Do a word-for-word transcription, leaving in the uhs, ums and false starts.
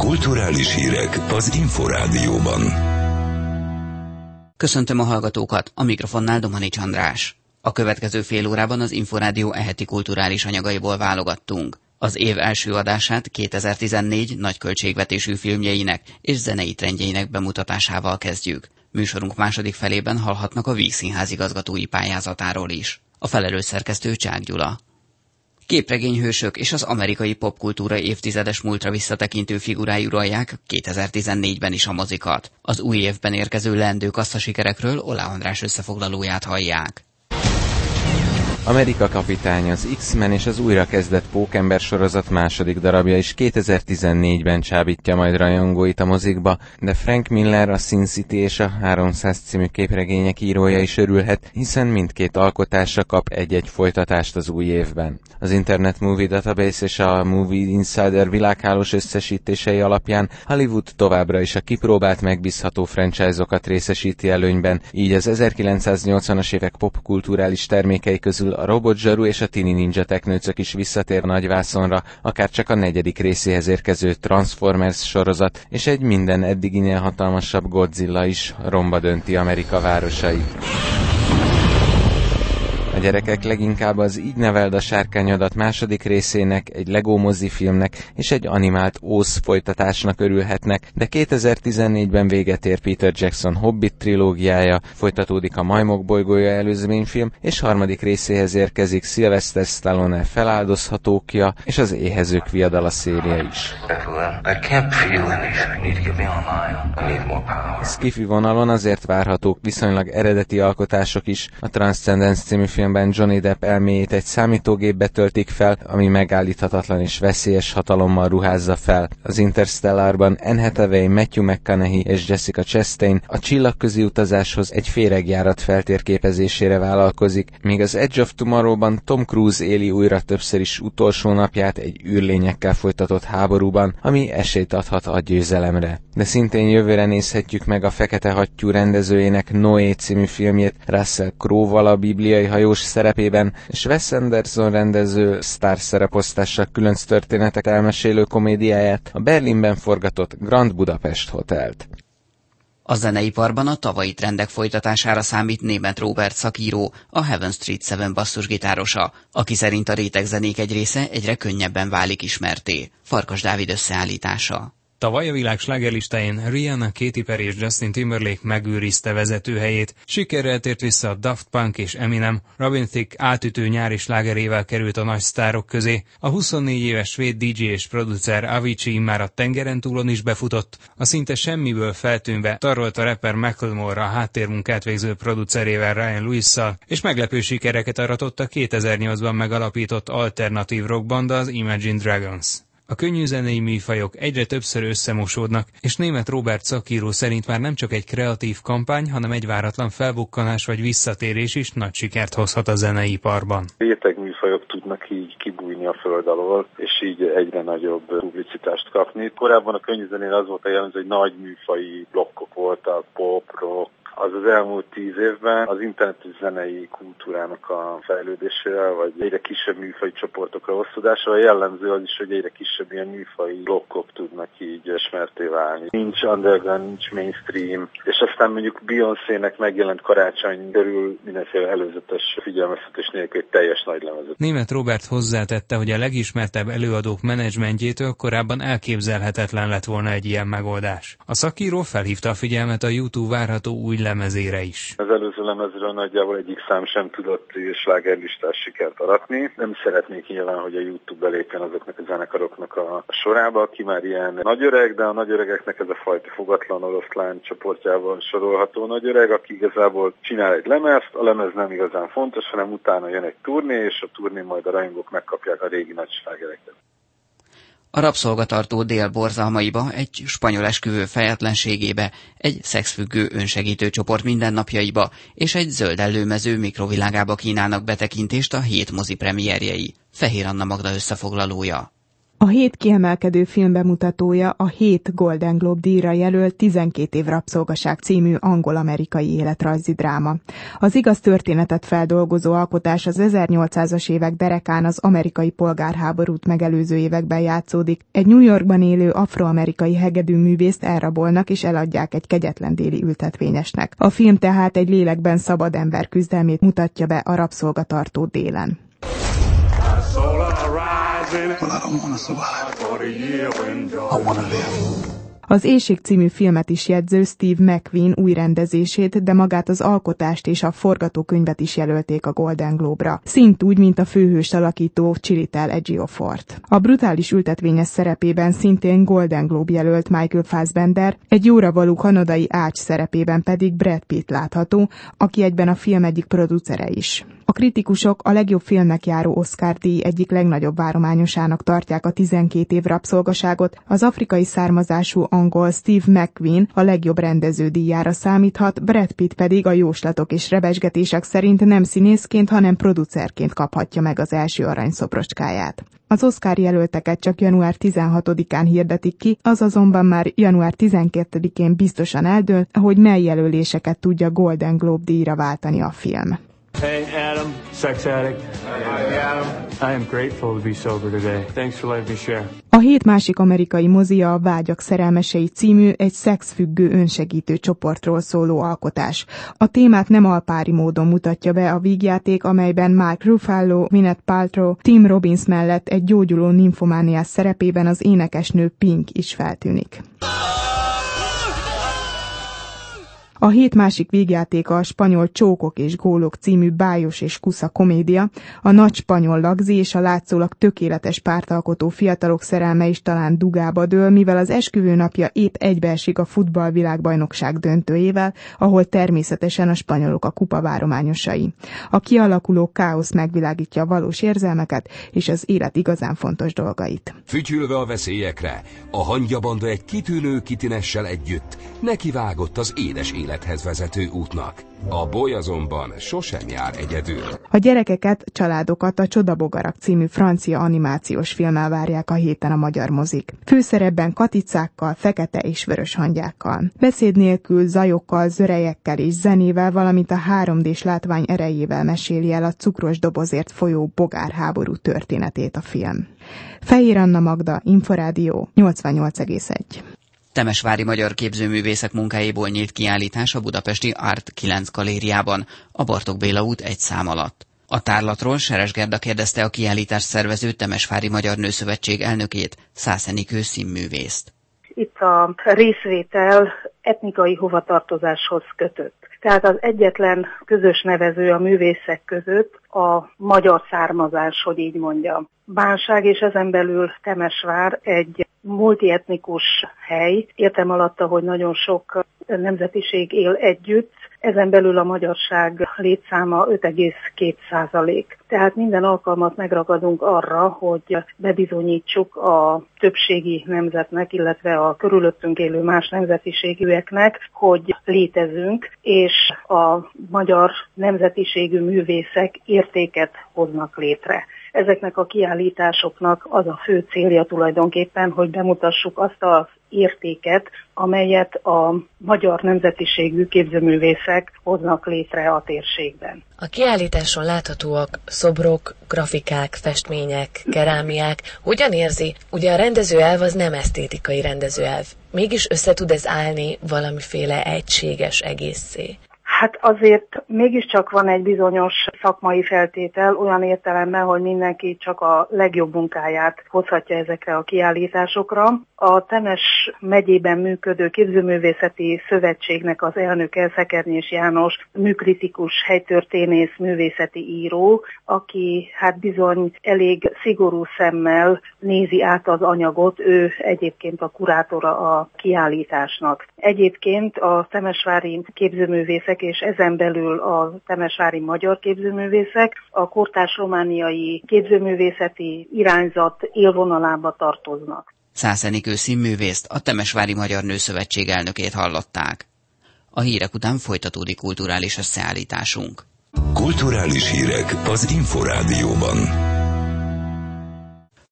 Kulturális hírek az Inforádióban. Köszöntöm a hallgatókat, a mikrofonnál Domanics András. A következő fél órában az Inforádió eheti kulturális anyagaiból válogattunk. Az év első adását kétezer-tizennégy nagy költségvetésű filmjeinek és zenei trendjeinek bemutatásával kezdjük. Műsorunk második felében hallhatnak a Víg Színház igazgatói pályázatáról is. A felelős szerkesztő Csák Gyula. Képregényhősök és az amerikai popkultúra évtizedes múltra visszatekintő figurái uralják kétezer-tizennégyben is a mozikat. Az új évben érkező leendő kasszasikerekről Ola András összefoglalóját hallják. Amerika kapitány, az X-Men és az újrakezdett Pókember sorozat második darabja is kétezer-tizennégyben csábítja majd rajongóit a mozikba, de Frank Miller, a Sin City és a háromszáz című képregények írója is örülhet, hiszen mindkét alkotása kap egy-egy folytatást az új évben. Az Internet Movie Database és a Movie Insider világhálós összesítései alapján Hollywood továbbra is a kipróbált, megbízható franchise-okat részesíti előnyben, így az ezerkilencszáznyolcvanas évek popkulturális termékei közül a Robot Zsaru és a Tini Ninja Teknőcök is visszatér nagyvászonra, akár csak a negyedik részéhez érkező Transformers sorozat, és egy minden eddiginél hatalmasabb Godzilla is romba dönti Amerika városait. A gyerekek leginkább az Így neveld a sárkányodat második részének, egy Lego mozifilmnek és egy animált Óz folytatásnak örülhetnek, de kétezer-tizennégyben véget ér Peter Jackson Hobbit trilógiája, folytatódik a Majmok bolygója előzményfilm, és harmadik részéhez érkezik Sylvester Stallone Feláldozhatókja és az Éhezők viadala széria is. Sci-fi vonalon azért várhatók viszonylag eredeti alkotások is. A Transcendence című filmben Johnny Depp elméjét egy számítógépbe töltik fel, ami megállíthatatlan és veszélyes hatalommal ruházza fel. Az Interstellarban Anne Hathaway, Matthew McConaughey és Jessica Chastain a csillagközi utazáshoz egy féregjárat feltérképezésére vállalkozik, míg az Edge of Tomorrow-ban Tom Cruise éli újra többször is utolsó napját egy űrlényekkel folytatott háborúban, ami esélyt adhat a győzelemre. De szintén jövőre nézhetjük meg a Fekete hattyú rendezőjének Noé című filmjét Russell Crowe-val a bibliai hajós szerepében, és Wes Anderson rendező sztár szereposztással különc történetek elmesélő komédiáját, a Berlinben forgatott Grand Budapest Hotelt. A zeneiparban a tavalyi trendek folytatására számít Németh Róbert szakíró, a Heaven Street Seven basszusgitárosa, aki szerint a rétegzenék egy része egyre könnyebben válik ismertté. Farkas Dávid összeállítása. Tavaly a világ slágerlistáján Rihanna, Katy Perry és Justin Timberlake megőrizte vezetőhelyét, sikerrel tért vissza a Daft Punk és Eminem, Robin Thicke átütő nyári slágerével került a nagy sztárok közé, a huszonnégy éves svéd dé dzsé és producer Avicii már a tengeren túlon is befutott, a szinte semmiből feltűnve tarolt a rapper Macklemore a háttérmunkát végző producerével Ryan Lewis-szal, és meglepő sikereket aratott a kétezer-nyolcban megalapított alternatív rockbanda, az Imagine Dragons. A könnyű zenei műfajok egyre többször összemosódnak, és Németh Róbert szakíró szerint már nem csak egy kreatív kampány, hanem egy váratlan felbukkanás vagy visszatérés is nagy sikert hozhat a zeneiparban. Réteg műfajok tudnak így kibújni a föld alól, és így egyre nagyobb publicitást kapni. Korábban a könnyű zenén az volt a jellemző, hogy nagy műfaji blokkok voltak, pop, rock. Az az elmúlt tíz évben az internetes zenei kultúrának a fejlődésével, vagy egyre kisebb műfaji csoportokra osztódásával jellemző az is, hogy egyre kisebb ilyen műfaji blokkok tudnak így ismerté válni. Nincs underground, nincs mainstream, és aztán mondjuk Beyoncének megjelent karácsony körül mindenféle előzetes figyelmeztetés nélkül egy teljes nagy lemezet. Németh Róbert hozzátette, hogy a legismertebb előadók menedzsmentjétől korábban elképzelhetetlen lett volna egy ilyen megoldás. A szakíró felhívta a figyelmet a YouTube várható új lemezére is. Az előző lemezről nagyjából egyik szám sem tudott slágerlistás sikert aratni. Nem szeretnék nyilván, hogy a YouTube belépjen azoknak a zenekaroknak a sorába, aki már ilyen nagyöreg, de a nagyöregeknek ez a fajta fogatlan oroszlán csoportjával sorolható nagyöreg, aki igazából csinál egy lemezt, a lemez nem igazán fontos, hanem utána jön egy turné, és a turné majd a rajongók megkapják a régi nagy slágereket. A rabszolgatartó dél borzalmaiba, egy spanyol esküvő fejetlenségébe, egy szexfüggő önsegítő csoport mindennapjaiba és egy zöld ellőmező mikrovilágába kínálnak betekintést a hét mozi premierjei. Fehér Anna Magda összefoglalója. A hét kiemelkedő film bemutatója a hét Golden Globe díjra jelölt tizenkét év rabszolgaság című angol-amerikai életrajzi dráma. Az igaz történetet feldolgozó alkotás az ezernyolcszázas évek derekán az amerikai polgárháborút megelőző években játszódik. Egy New Yorkban élő afroamerikai hegedű művészt elrabolnak és eladják egy kegyetlen déli ültetvényesnek. A film tehát egy lélekben szabad ember küzdelmét mutatja be a rabszolgatartó délen. Well, I don't want to survive. I want to live. Az Éhség című filmet is jegyző Steve McQueen új rendezését, de magát az alkotást és a forgatókönyvet is jelölték a Golden Globe-ra. Szint úgy, mint a főhőst alakító Chiwetel Ejiofor-t. A brutális ültetvényes szerepében szintén Golden Globe jelölt Michael Fassbender, egy jóra való kanadai ács szerepében pedig Brad Pitt látható, aki egyben a film egyik producere is. A kritikusok a legjobb filmnek járó Oscar-díj egyik legnagyobb várományosának tartják a tizenkét év rabszolgaságot, az afrikai származású angol Steve McQueen a legjobb rendező díjára számíthat, Brad Pitt pedig a jóslatok és rebesgetések szerint nem színészként, hanem producerként kaphatja meg az első aranyszoprocskáját. Az Oscar jelölteket csak január tizenhatodikán hirdetik ki, az azonban már január tizenkettedikén biztosan eldől, hogy mely jelöléseket tudja Golden Globe díjra váltani a film. Hey, Adam, sex addict. Hi, Adam. I am grateful to be sober today. Thanks for letting me share. A hét másik amerikai mozia a Vágyak szerelmesei című egy szexfüggő önsegítő csoportról szóló alkotás. A témát nem alpári módon mutatja be a vígjáték, amelyben Mark Ruffalo, Gwyneth Paltrow, Tim Robbins mellett egy gyógyuló nymfomániás szerepében az énekesnő Pink is feltűnik. A hét másik vígjátéka a spanyol Csókok és gólok című bájos és kusza komédia, a nagy spanyol lagzi és a látszólag tökéletes pártalkotó fiatalok szerelme is talán dugába dől, mivel az esküvő napja épp egybeesik a futballvilágbajnokság döntőjével, ahol természetesen a spanyolok a kupa várományosai. A kialakuló káosz megvilágítja a valós érzelmeket és az élet igazán fontos dolgait. Fütyülve a veszélyekre, a hangyabanda egy kitűnő kitinessel együtt nekivágott az édes élethez vezető útnak. A boly azonban sosem jár egyedül. A gyerekeket, családokat a Csodabogarak című francia animációs filmmel várják a héten a magyar mozik. Főszerepben katicákkal, fekete és vörös hangyákkal. Beszéd nélkül, zajokkal, zörejekkel és zenével, valamint a három dés látvány erejével meséli el a cukros dobozért folyó bogárháború történetét a film. Fehér Anna Magda, Inforádió, nyolcvannyolc egész egy. Temesvári magyar képzőművészek munkáiból nyílt kiállítás a budapesti Art kilenc galériában, a Bartók Béla út egy szám alatt. A tárlatról Seres Gerda kérdezte a kiállítás szervező Temesvári Magyar Nőszövetség elnökét, Szász Enikő színművészt. Itt a részvétel etnikai hovatartozáshoz kötött. Tehát az egyetlen közös nevező a művészek között a magyar származás, hogy így mondjam. Bánság és ezen belül Temesvár egy multietnikus hely. Értem alatta, hogy nagyon sok nemzetiség él együtt, ezen belül a magyarság létszáma öt egész két százalék. Tehát minden alkalmat megragadunk arra, hogy bebizonyítsuk a többségi nemzetnek, illetve a körülöttünk élő más nemzetiségűeknek, hogy létezünk, és a magyar nemzetiségű művészek értéket hoznak létre. Ezeknek a kiállításoknak az a fő célja tulajdonképpen, hogy bemutassuk azt az értéket, amelyet a magyar nemzetiségű képzőművészek hoznak létre a térségben. A kiállításon láthatóak szobrok, grafikák, festmények, kerámiák. Hogyan érzi? Ugye a rendezőelv az nem esztétikai rendezőelv. Mégis össze tud ez állni valamiféle egységes egészé? Hát azért mégiscsak van egy bizonyos szakmai feltétel, olyan értelemben, hogy mindenki csak a legjobb munkáját hozhatja ezekre a kiállításokra. A Temes megyében működő képzőművészeti szövetségnek az elnöke, Szekernyés János, műkritikus, helytörténész, művészeti író, aki hát bizony elég szigorú szemmel nézi át az anyagot, ő egyébként a kurátora a kiállításnak. Egyébként a temesvári képzőművészek és ezen belül a temesvári magyar képzőművészek a kortárs romániai képzőművészeti irányzat élvonalába tartoznak. Szász Enikő színművészt, a Temesvári Magyar Nőszövetség elnökét hallották. A hírek után folytatódik kulturális összeállításunk. Kulturális hírek az Inforádióban.